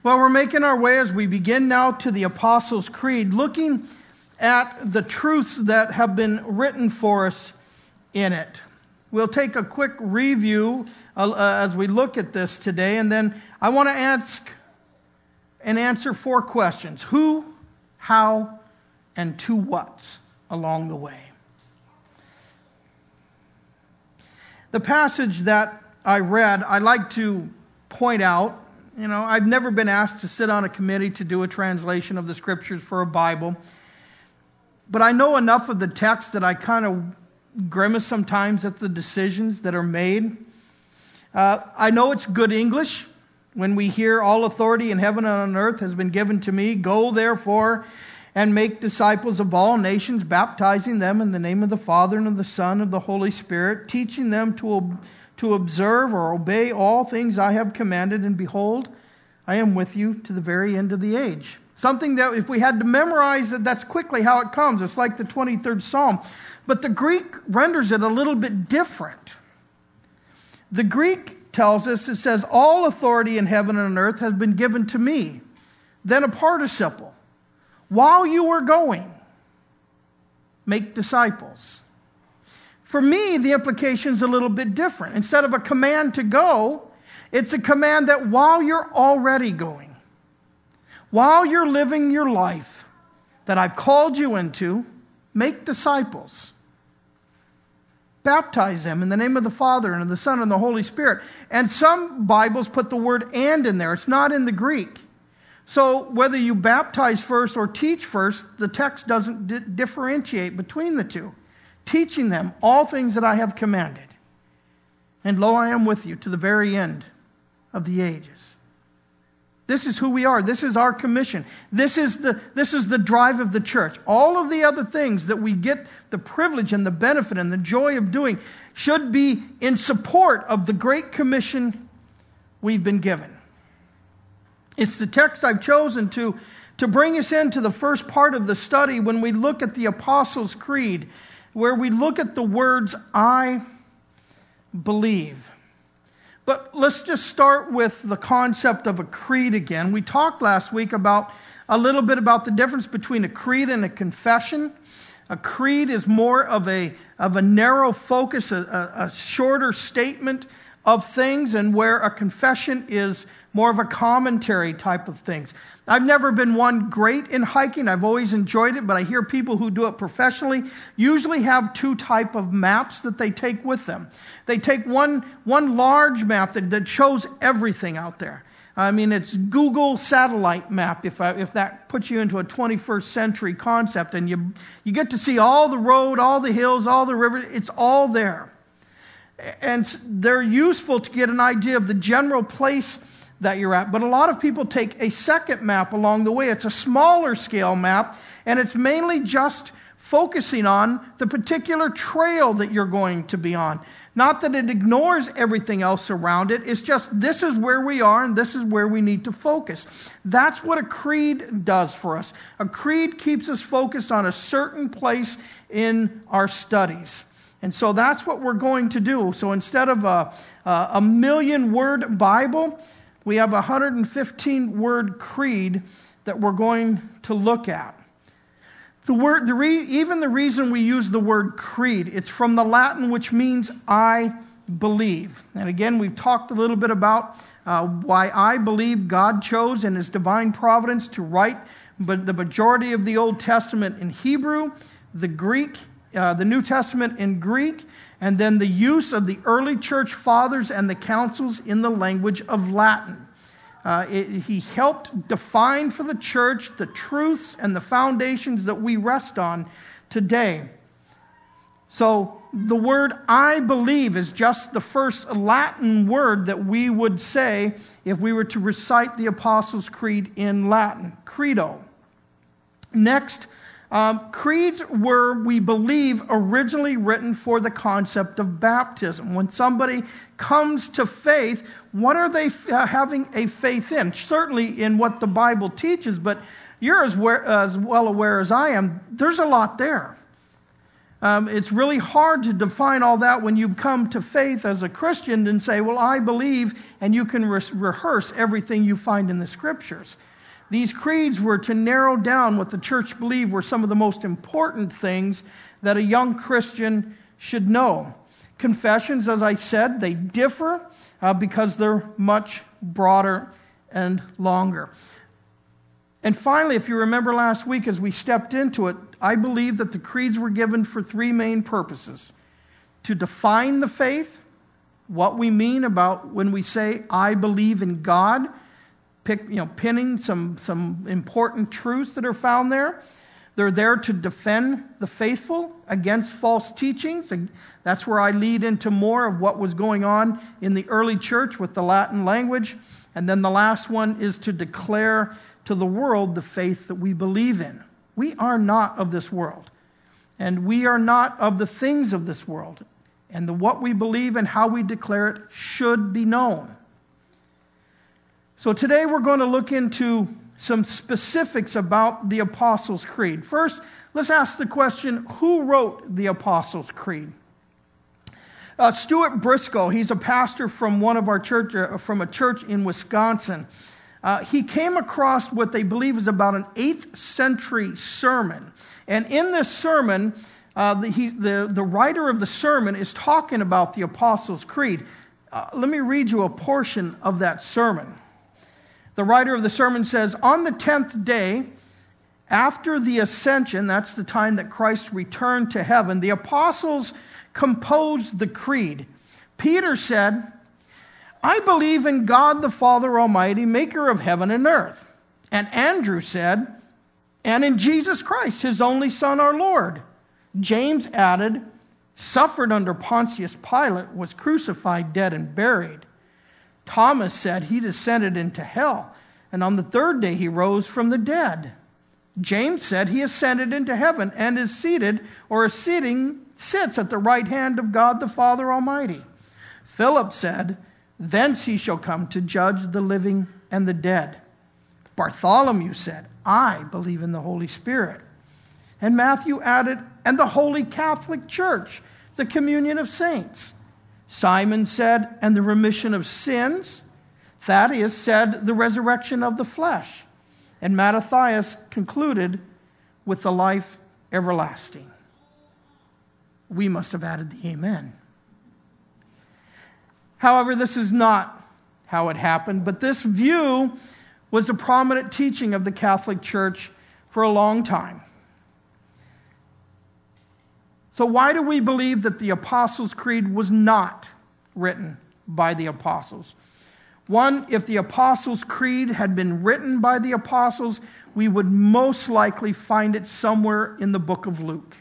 Well, we're making our way as we begin now to the Apostles' Creed, looking at the truths that have been written for us in it. We'll take a quick review as we look at this today, and then I want to ask and answer 4 questions. Who, how, and to what along the way. The passage that I read, I like to point out, I've never been asked to sit on a committee to do a translation of the Scriptures for a Bible, but I know enough of the text that I kind of grimace sometimes at the decisions that are made. I know it's good English when we hear all authority in heaven and on earth has been given to me. Go therefore and make disciples of all nations, baptizing them in the name of the Father and of the Son and of the Holy Spirit, teaching them to observe or obey all things I have commanded, and behold, I am with you to the very end of the age. Something that if we had to memorize it, that's quickly how it comes. It's like the 23rd Psalm. But the Greek renders it a little bit different. The Greek tells us, it says, all authority in heaven and on earth has been given to me. Then a participle. While you were going, make disciples. For me, the implication is a little bit different. Instead of a command to go, it's a command that while you're already going, while you're living your life that I've called you into, make disciples. Baptize them in the name of the Father and of the Son and the Holy Spirit. And some Bibles put the word "and" in there. It's not in the Greek. So whether you baptize first or teach first, the text doesn't differentiate between the two. Teaching them all things that I have commanded. And lo, I am with you to the very end of the ages. This is who we are. This is our commission. This is the drive of the church. All of the other things that we get the privilege and the benefit and the joy of doing should be in support of the great commission we've been given. It's the text I've chosen to bring us into the first part of the study when we look at the Apostles' Creed, where we look at the words, I believe. But let's just start with the concept of a creed again. We talked last week a little bit about the difference between a creed and a confession. A creed is more of a narrow focus, a shorter statement of things, and where a confession is more of a commentary type of things. I've never been one great in hiking. I've always enjoyed it, but I hear people who do it professionally usually have 2 type of maps that they take with them. They take one large map that shows everything out there. I mean, it's Google satellite map, if that puts you into a 21st century concept, and you get to see all the road, all the hills, all the rivers. It's all there. And they're useful to get an idea of the general place that you're at. But a lot of people take a second map along the way. It's a smaller scale map, and it's mainly just focusing on the particular trail that you're going to be on. Not that it ignores everything else around it. It's just this is where we are and this is where we need to focus. That's what a creed does for us. A creed keeps us focused on a certain place in our studies. And so that's what we're going to do. So instead of a 1,000,000-word Bible, we have a 115-word creed that we're going to look at. Even the reason we use the word creed, it's from the Latin, which means I believe. And again, we've talked a little bit about why I believe God chose in His divine providence to write the majority of the Old Testament in Hebrew, the New Testament in Greek, and then the use of the early church fathers and the councils in the language of Latin. He helped define for the church the truths and the foundations that we rest on today. So the word I believe is just the first Latin word that we would say if we were to recite the Apostles' Creed in Latin, credo. Next, creeds were, we believe, originally written for the concept of baptism. When somebody comes to faith, what are they having a faith in? Certainly in what the Bible teaches, but you're as well aware as I am, there's a lot there. It's really hard to define all that when you come to faith as a Christian and say, well, I believe, and you can rehearse everything you find in the Scriptures. These creeds were to narrow down what the church believed were some of the most important things that a young Christian should know. Confessions, as I said, they differ because they're much broader and longer. And finally, if you remember last week as we stepped into it, I believe that the creeds were given for three main purposes. To define the faith, what we mean about when we say, I believe in God, pinning some important truths that are found there. They're there to defend the faithful against false teachings. And that's where I lead into more of what was going on in the early church with the Latin language. And then the last one is to declare to the world the faith that we believe in. We are not of this world. And we are not of the things of this world. And what we believe and how we declare it should be known. So today we're going to look into some specifics about the Apostles' Creed. First, let's ask the question, who wrote the Apostles' Creed? Stuart Briscoe, he's a pastor from one of our church, from a church in Wisconsin. He came across what they believe is about an 8th century sermon. And in this sermon, the writer of the sermon is talking about the Apostles' Creed. Let me read you a portion of that sermon. The writer of the sermon says, on the 10th day, after the ascension, that's the time that Christ returned to heaven, the apostles composed the creed. Peter said, I believe in God the Father Almighty, maker of heaven and earth. And Andrew said, and in Jesus Christ, his only Son, our Lord. James added, suffered under Pontius Pilate, was crucified, dead, and buried. Thomas said he descended into hell, and on the 3rd day he rose from the dead. James said he ascended into heaven and is seated, or is sits at the right hand of God the Father Almighty. Philip said, thence he shall come to judge the living and the dead. Bartholomew said, I believe in the Holy Spirit. And Matthew added, and the Holy Catholic Church, the communion of saints. Simon said, and the remission of sins. Thaddeus said, the resurrection of the flesh. And Mattathias concluded with the life everlasting. We must have added the amen. However, this is not how it happened, but this view was a prominent teaching of the Catholic Church for a long time. So why do we believe that the Apostles' Creed was not written by the apostles? One, if the Apostles' Creed had been written by the apostles, we would most likely find it somewhere in the book of Luke.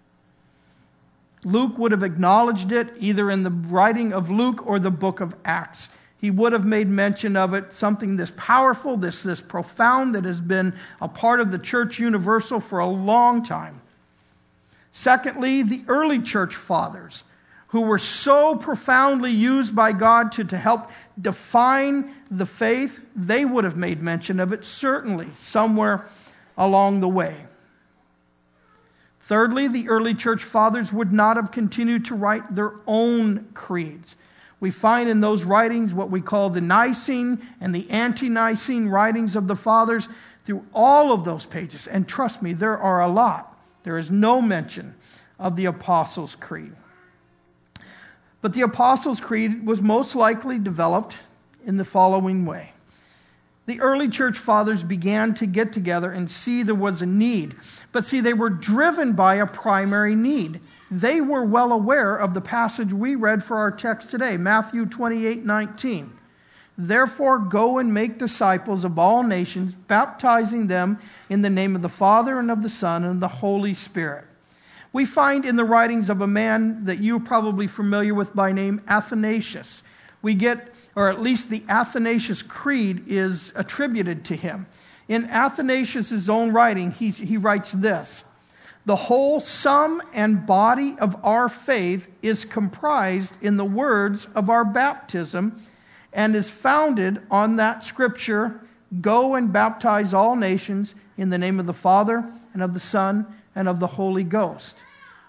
Luke would have acknowledged it either in the writing of Luke or the book of Acts. He would have made mention of it, something this powerful, this profound, that has been a part of the church universal for a long time. Secondly, the early church fathers, who were so profoundly used by God to help define the faith, they would have made mention of it, certainly, somewhere along the way. Thirdly, the early church fathers would not have continued to write their own creeds. We find in those writings what we call the Nicene and the Ante-Nicene writings of the fathers through all of those pages. And trust me, there are a lot. There is no mention of the Apostles' Creed. But the Apostles' Creed was most likely developed in the following way. The early church fathers began to get together and see there was a need. But see, they were driven by a primary need. They were well aware of the passage we read for our text today, Matthew 28:19. Therefore, go and make disciples of all nations, baptizing them in the name of the Father and of the Son and the Holy Spirit. We find in the writings of a man that you're probably familiar with by name, Athanasius. We get, or at least the Athanasius Creed is attributed to him. In Athanasius' own writing, he writes this: the whole sum and body of our faith is comprised in the words of our baptism and is founded on that scripture, go and baptize all nations in the name of the Father and of the Son and of the Holy Ghost.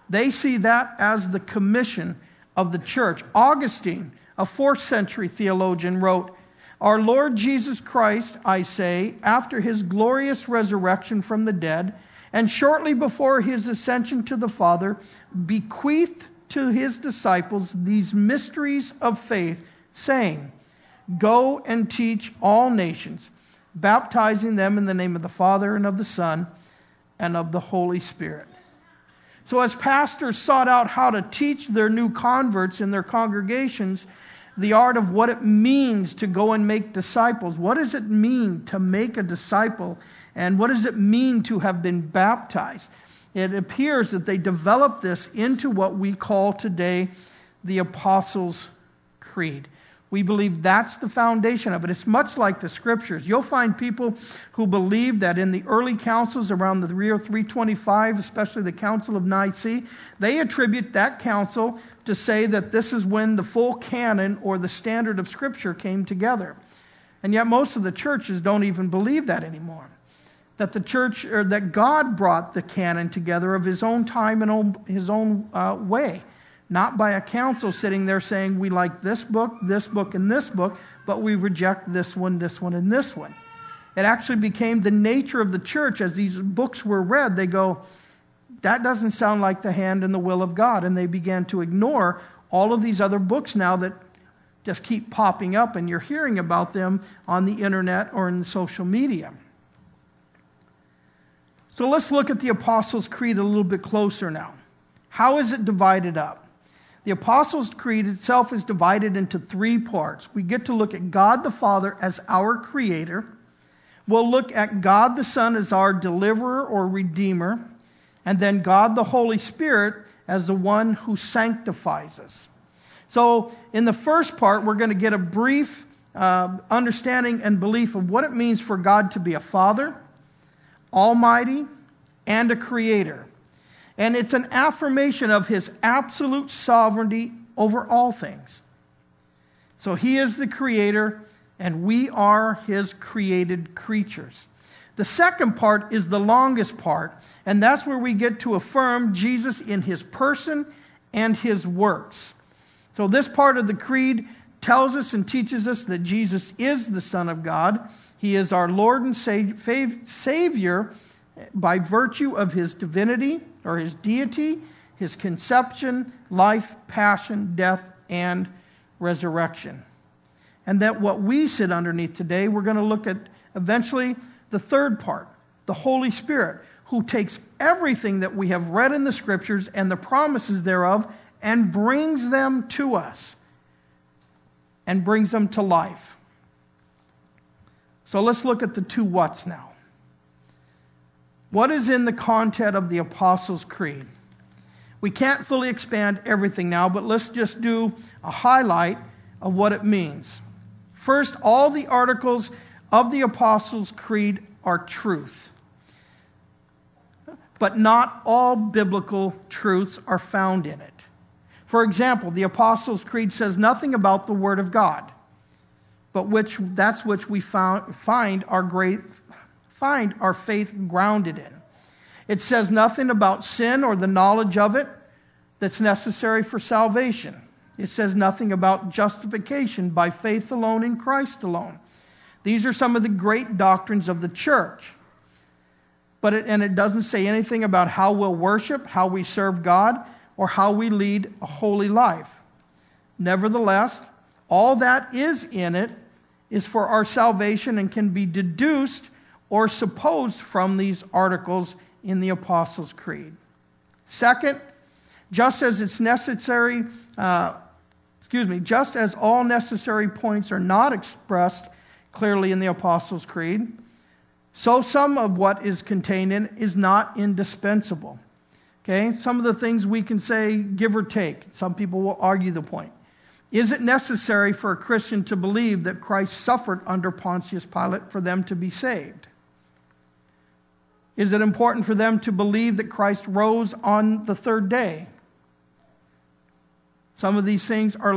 They see that as the commission of the church. Augustine, a 4th century theologian, wrote, "Our Lord Jesus Christ, I say, after his glorious resurrection from the dead, and shortly before his ascension to the Father, bequeathed to his disciples these mysteries of faith, saying, 'Go and teach all nations, baptizing them in the name of the Father and of the Son and of the Holy Spirit.'" So as pastors sought out how to teach their new converts in their congregations the art of what it means to go and make disciples, what does it mean to make a disciple, and what does it mean to have been baptized, it appears that they developed this into what we call today the Apostles' Creed. We believe that's the foundation of it. It's much like the Scriptures. You'll find people who believe that in the early councils around the year 325, especially the Council of Nicaea, they attribute that council to say that this is when the full canon or the standard of Scripture came together. And yet most of the churches don't even believe that anymore. That the church, or that God brought the canon together of his own time and his own way. Not by a council sitting there saying, we like this book, and this book, but we reject this one, and this one. It actually became the nature of the church as these books were read. They go, that doesn't sound like the hand and the will of God. And they began to ignore all of these other books now that just keep popping up, and you're hearing about them on the internet or in social media. So let's look at the Apostles' Creed a little bit closer now. How is it divided up? The Apostles' Creed itself is divided into 3 parts. We get to look at God the Father as our Creator. We'll look at God the Son as our deliverer or redeemer. And then God the Holy Spirit as the one who sanctifies us. So in the first part, we're going to get a brief understanding and belief of what it means for God to be a Father, Almighty, and a Creator. And it's an affirmation of his absolute sovereignty over all things. So he is the Creator, and we are his created creatures. The second part is the longest part, and that's where we get to affirm Jesus in his person and his works. So this part of the creed tells us and teaches us that Jesus is the Son of God. He is our Lord and Savior by virtue of his divinity or his deity, his conception, life, passion, death, and resurrection. And that what we sit underneath today, we're going to look at eventually the third part, the Holy Spirit, who takes everything that we have read in the Scriptures and the promises thereof and brings them to us and brings them to life. So let's look at the 2 whats now. What is in the content of the Apostles' Creed? We can't fully expand everything now, but let's just do a highlight of what it means. First, all the articles of the Apostles' Creed are truth. But not all biblical truths are found in it. For example, the Apostles' Creed says nothing about the Word of God, but which we find our faith grounded in. It says nothing about sin or the knowledge of it that's necessary for salvation. It says nothing about justification by faith alone in Christ alone. These are some of the great doctrines of the church. But it doesn't say anything about how we'll worship, how we serve God, or how we lead a holy life. Nevertheless, all that is in it is for our salvation and can be deduced or supposed from these articles in the Apostles' Creed. Second, just as all necessary points are not expressed clearly in the Apostles' Creed, so some of what is contained in is not indispensable. Okay? Some of the things we can say, give or take. Some people will argue the point. Is it necessary for a Christian to believe that Christ suffered under Pontius Pilate for them to be saved? Is it important for them to believe that Christ rose on the third day? Some of these things are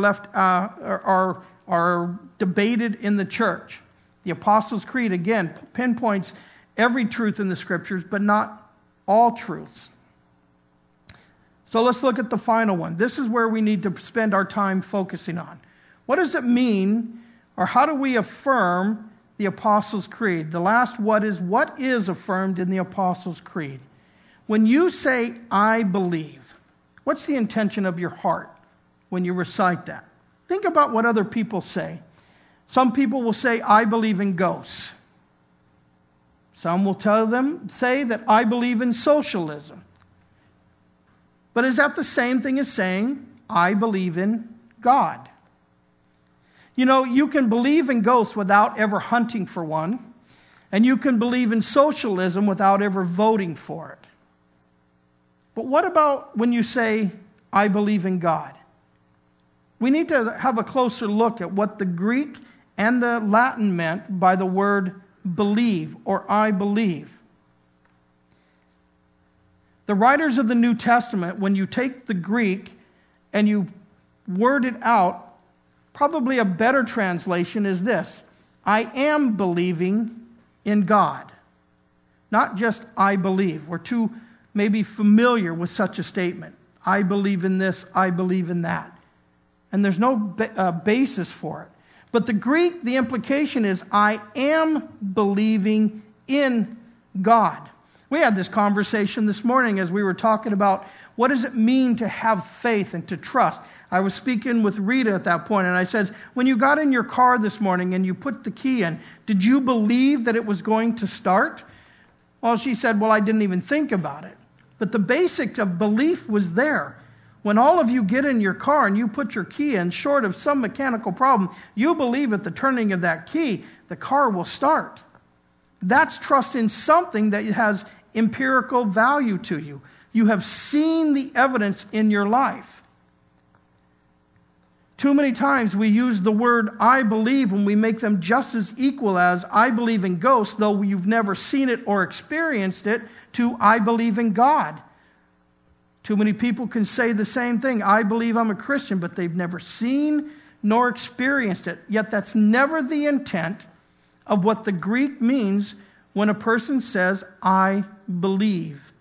are debated in the church. The Apostles' Creed, again, pinpoints every truth in the Scriptures, but not all truths. So let's look at the final one. This is where we need to spend our time focusing on. What does it mean, or how do we affirm the Apostles' Creed? The last what is affirmed in the Apostles' Creed? When you say, I believe, what's the intention of your heart when you recite that? Think about what other people say. Some people will say, I believe in ghosts. Some will say that I believe in socialism. But is that the same thing as saying, I believe in God? You know, you can believe in ghosts without ever hunting for one, and you can believe in socialism without ever voting for it. But what about when you say, I believe in God? We need to have a closer look at what the Greek and the Latin meant by the word believe or I believe. The writers of the New Testament, when you take the Greek and you word it out, probably a better translation is this: I am believing in God. Not just I believe. We're too maybe familiar with such a statement. I believe in this, I believe in that. And there's no basis for it. But the Greek, the implication is I am believing in God. We had this conversation this morning as we were talking about what does it mean to have faith and to trust. I was speaking with Rita at that point, and I said, when you got in your car this morning and you put the key in, did you believe that it was going to start? Well, she said, well, I didn't even think about it. But the basic of belief was there. When all of you get in your car and you put your key in, short of some mechanical problem, you believe at the turning of that key, the car will start. That's trust in something that has empirical value to you. You have seen the evidence in your life. Too many times we use the word I believe when we make them just as equal as I believe in ghosts, though you've never seen it or experienced it, to I believe in God. Too many people can say the same thing. I believe I'm a Christian, but they've never seen nor experienced it. Yet that's never the intent of what the Greek means when a person says, I believe.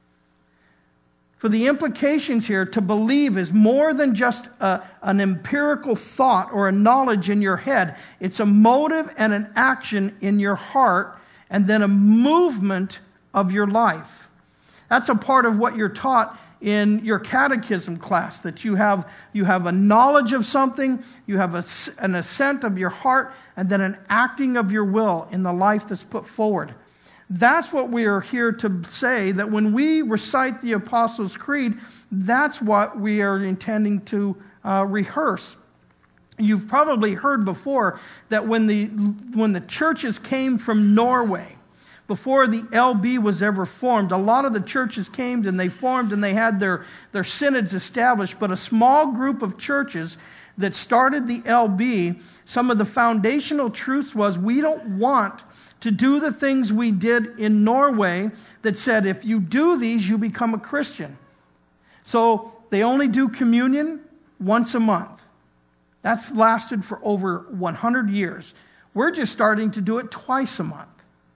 For the implications here, to believe is more than just an empirical thought or a knowledge in your head. It's a motive and an action in your heart, and then a movement of your life. That's a part of what you're taught in your catechism class, that you have a knowledge of something, you have an assent of your heart, and then an acting of your will in the life that's put forward. That's what we are here to say, that when we recite the Apostles' Creed, that's what we are intending to rehearse. You've probably heard before that when the churches came from Norway, before the LB was ever formed, a lot of the churches came and they formed and they had their synods established, but a small group of churches that started the LB, some of the foundational truths was we don't want to do the things we did in Norway that said if you do these, you become a Christian. So they only do communion once a month. That's lasted for over 100 years. We're just starting to do it twice a month.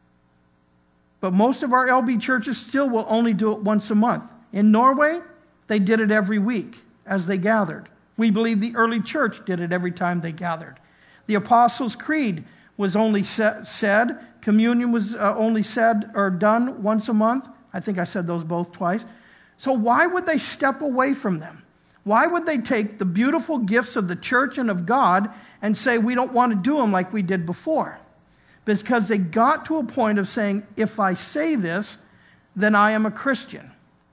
But most of our LB churches still will only do it once a month. In Norway, they did it every week as they gathered. We believe the early church did it every time they gathered. The Apostles' Creed was only said. Communion was only said or done once a month. I think I said those both twice. So why would they step away from them? Why would they take the beautiful gifts of the church and of God and say we don't want to do them like we did before? Because they got to a point of saying, if I say this, then I am a Christian.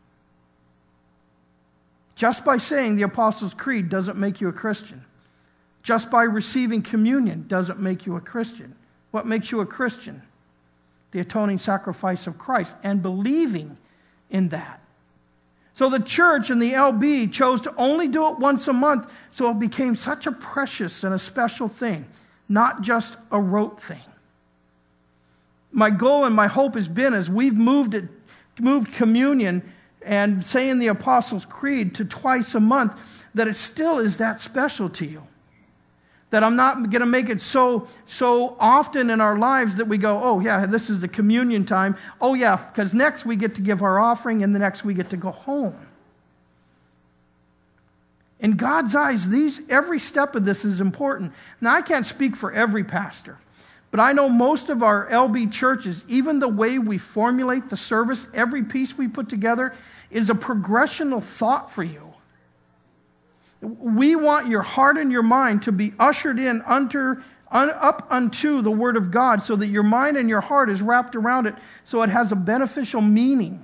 Just by saying the Apostles' Creed doesn't make you a Christian. Just by receiving communion doesn't make you a Christian. What makes you a Christian? The atoning sacrifice of Christ and believing in that. So the church and the LB chose to only do it once a month, so it became such a precious and a special thing, not just a rote thing. My goal and my hope has been, as we've moved communion and saying the Apostles' Creed to twice a month, that it still is that special to you. That I'm not going to make it so often in our lives that we go, oh yeah, this is the communion time. Oh yeah, because next we get to give our offering and the next we get to go home. In God's eyes, every step of this is important. Now, I can't speak for every pastor, but I know most of our LB churches, even the way we formulate the service, every piece we put together is a progressional thought for you. We want your heart and your mind to be ushered in up unto the Word of God so that your mind and your heart is wrapped around it so it has a beneficial meaning.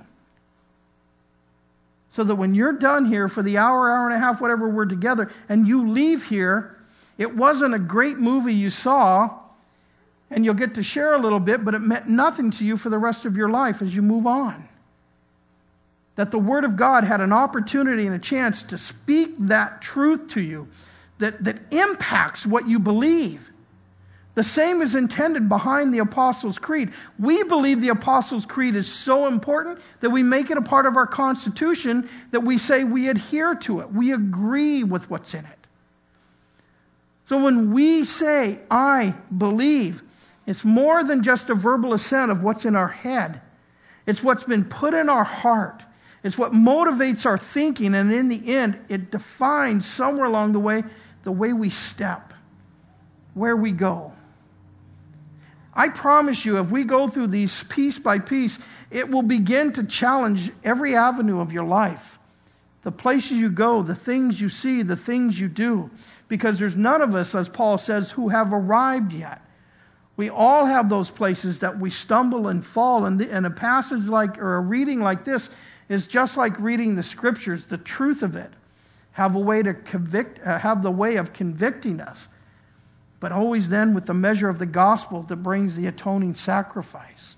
So that when you're done here for the hour and a half, whatever we're together, and you leave here, it wasn't a great movie you saw, and you'll get to share a little bit, but it meant nothing to you for the rest of your life as you move on. That the Word of God had an opportunity and a chance to speak that truth to you that impacts what you believe. The same is intended behind the Apostles' Creed. We believe the Apostles' Creed is so important that we make it a part of our Constitution, that we say we adhere to it. We agree with what's in it. So when we say, I believe, it's more than just a verbal assent of what's in our head. It's what's been put in our heart. It's what motivates our thinking, and in the end, it defines somewhere along the way we step, where we go. I promise you, if we go through these piece by piece, it will begin to challenge every avenue of your life. The places you go, the things you see, the things you do. Because there's none of us, as Paul says, who have arrived yet. We all have those places that we stumble and fall. And a passage or a reading like this is just like reading the Scriptures. The truth of it have the way of convicting us. But always then with the measure of the gospel that brings the atoning sacrifice.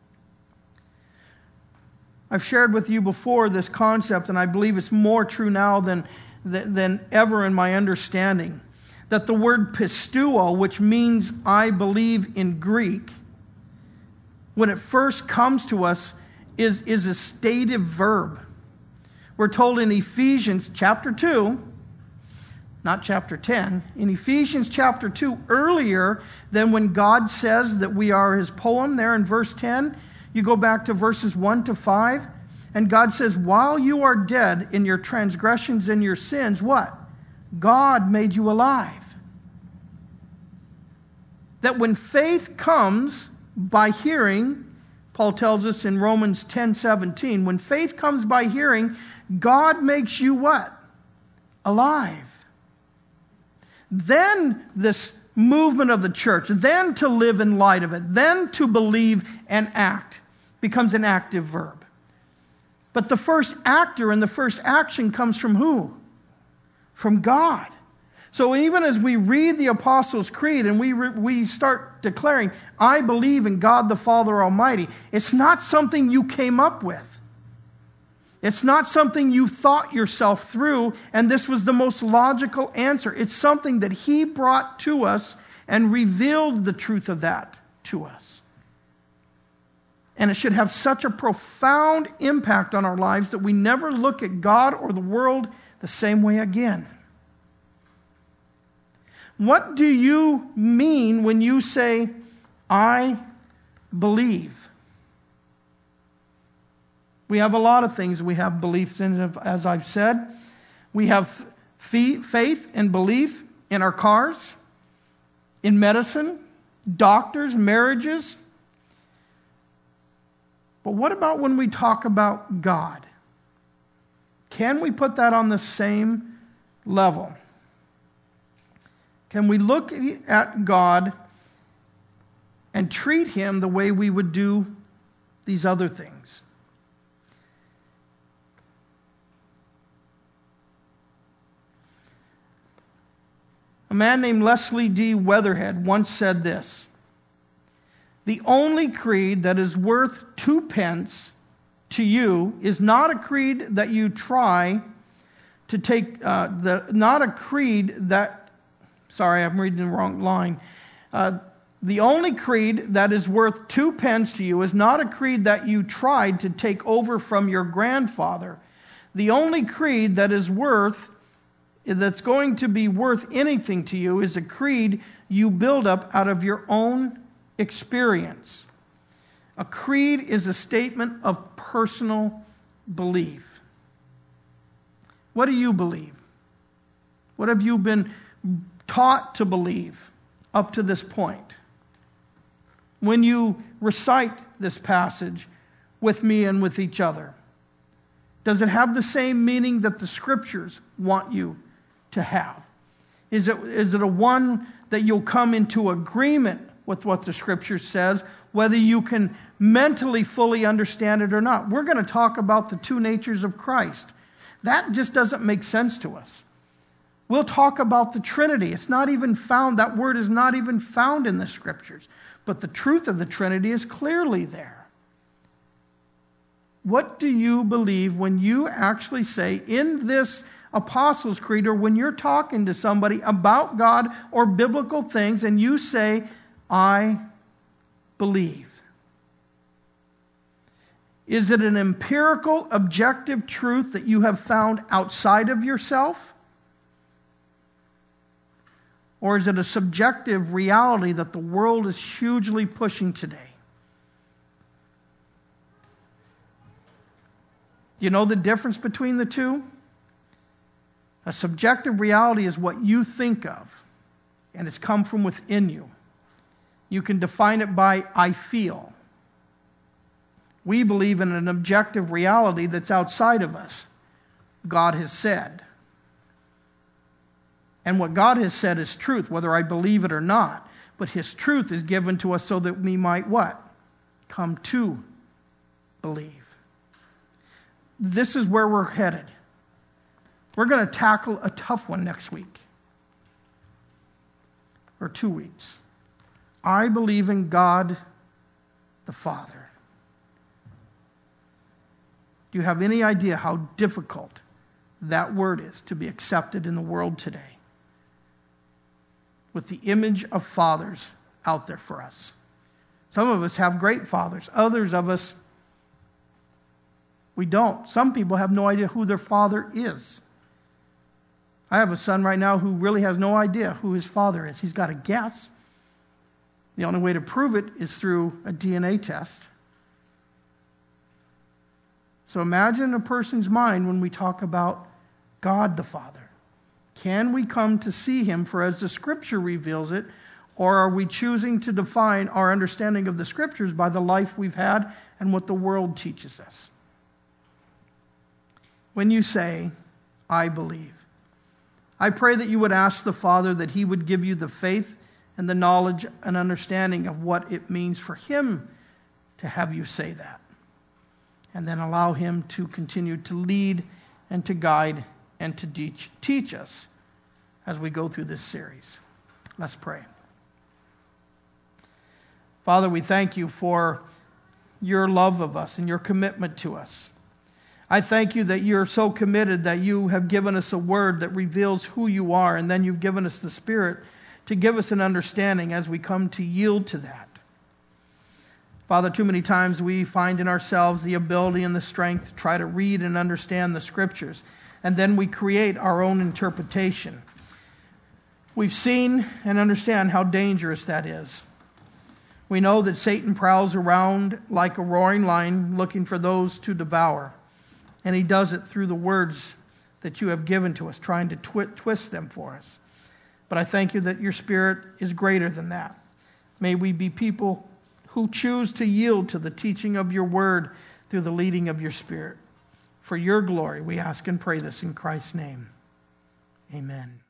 I've shared with you before this concept, and I believe it's more true now than ever in my understanding, that the word pisteuo, which means I believe in Greek, when it first comes to us, is a stative verb. We're told in Ephesians chapter 2, not chapter 10, in Ephesians chapter 2, earlier than when God says that we are His poem there in verse 10, you go back to verses 1 to 5, and God says, while you are dead in your transgressions and your sins, what? God made you alive. That when faith comes by hearing, Paul tells us in Romans 10:17, when faith comes by hearing, God makes you what? Alive. Then this movement of the church, then to live in light of it, then to believe and act becomes an active verb. But the first actor and the first action comes from who? From God. So even as we read the Apostles' Creed and we start declaring, I believe in God the Father Almighty, it's not something you came up with. It's not something you thought yourself through, and this was the most logical answer. It's something that He brought to us and revealed the truth of that to us. And it should have such a profound impact on our lives that we never look at God or the world the same way again. What do you mean when you say, I believe? We have a lot of things we have beliefs in, as I've said. We have faith and belief in our cars, in medicine, doctors, marriages. But what about when we talk about God? Can we put that on the same level? Can we look at God and treat Him the way we would do these other things? A man named Leslie D. Weatherhead once said this: the only creed that is worth 2 pence to you is not a creed that you try to take, not a creed that, sorry, I'm reading the wrong line. The only creed that is worth 2 pence to you is not a creed that you tried to take over from your grandfather. The only creed that's going to be worth anything to you is a creed you build up out of your own experience. A creed is a statement of personal belief. What do you believe? What have you been taught to believe up to this point? When you recite this passage with me and with each other, does it have the same meaning that the Scriptures want you to have? Is it a one that you'll come into agreement with what the Scripture says, whether you can mentally fully understand it or not? We're going to talk about the two natures of Christ. That just doesn't make sense to us. We'll talk about the Trinity. It's not even found, that word is not even found in the Scriptures. But the truth of the Trinity is clearly there. What do you believe when you actually say in this Apostles' Creed, or when you're talking to somebody about God or biblical things, and you say, I believe? Is it an empirical, objective truth that you have found outside of yourself? Or is it a subjective reality that the world is hugely pushing today? You know the difference between the two? A subjective reality is what you think of, and it's come from within you. You can define it by I feel. We believe in an objective reality that's outside of us. God has said. And what God has said is truth, whether I believe it or not. But His truth is given to us so that we might what? Come to believe. This is where we're headed. We're going to tackle a tough one next week. Or 2 weeks. I believe in God the Father. Do you have any idea how difficult that word is to be accepted in the world today? With the image of fathers out there for us. Some of us have great fathers. Others of us, we don't. Some people have no idea who their father is. I have a son right now who really has no idea who his father is. He's got a guess. The only way to prove it is through a DNA test. So imagine a person's mind when we talk about God the Father. Can we come to see Him for as the Scripture reveals it, or are we choosing to define our understanding of the Scriptures by the life we've had and what the world teaches us? When you say, I believe, I pray that you would ask the Father that He would give you the faith and the knowledge and understanding of what it means for Him to have you say that. And then allow Him to continue to lead and to guide and to teach us as we go through this series. Let's pray. Father, we thank you for your love of us and your commitment to us. I thank you that you're so committed that you have given us a word that reveals who you are, and then you've given us the Spirit to give us an understanding as we come to yield to that. Father, too many times we find in ourselves the ability and the strength to try to read and understand the Scriptures, and then we create our own interpretation. We've seen and understand how dangerous that is. We know that Satan prowls around like a roaring lion looking for those to devour. And he does it through the words that you have given to us, trying to twist them for us. But I thank you that your Spirit is greater than that. May we be people who choose to yield to the teaching of your word through the leading of your Spirit. For your glory, we ask and pray this in Christ's name. Amen.